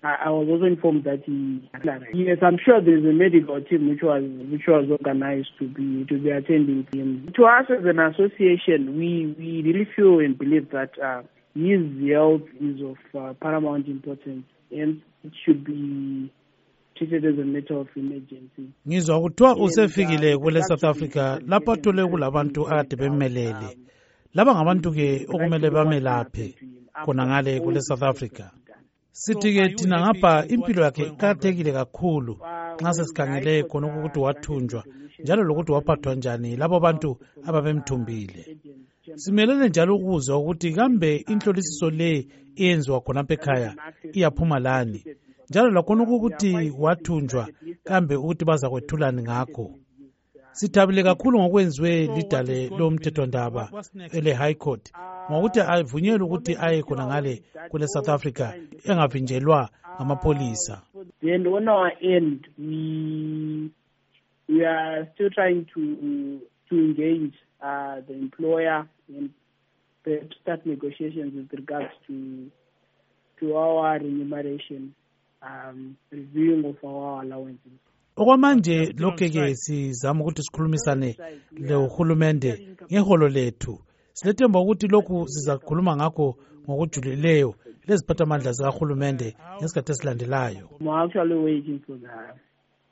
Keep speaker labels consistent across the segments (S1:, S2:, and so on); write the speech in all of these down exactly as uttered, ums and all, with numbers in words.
S1: I, I was also informed that he, yes, I'm sure there's a medical team which was which was organized to be to be attending him. To us as an association, we, we really feel and believe that uh, his health is of uh, paramount importance, and it should be treated as a matter of emergency.
S2: Ngizwa kuthiwa usefikile kule South Africa lapho athole kulabantu akade bemelele. Laba ngabantu ke okumele bamelaphe khona ngale kule South Africa. Sithi ke thina ngapha impilo yakhe iqakathekile kakhulu nxa sesikhangele khona ukuthi wathunjwa njalo lokuthi waphathwa njani labo bantu ababemthumbile. Simelele njalo ukuzwa ukuthi kambe inhlolisiso le iyenziwa khona ekhaya iyaphuma lani njalo lakhona ukuthi wathunjwa kambe ukuthi bazakwethulani ngakho. Sithabile kakhulu ngokwenziwe lidale lomthethondaba ele High Court ngokuthi avunyelwe ukuthi aye khona ngale kule South Africa engavinjelwa ngamapolisa.
S1: And on our end, we we are still trying to to engage uh, the employer and start negotiations with regards to to our remuneration, um, reviewing of our allowances.
S2: Okwamanje lokho ke sizama ukuthi sikhulumisane lehulumende ngeholo lethu. Silethemba ukuthi lokhu sizakhuluma ngakho ngokujulileyo leziphathamandla zikahulumende ngesikhathi esilandelayo.
S1: I'm actually waiting for the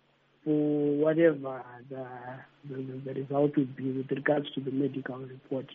S1: for whatever the, the the result will be with regards to the medical report.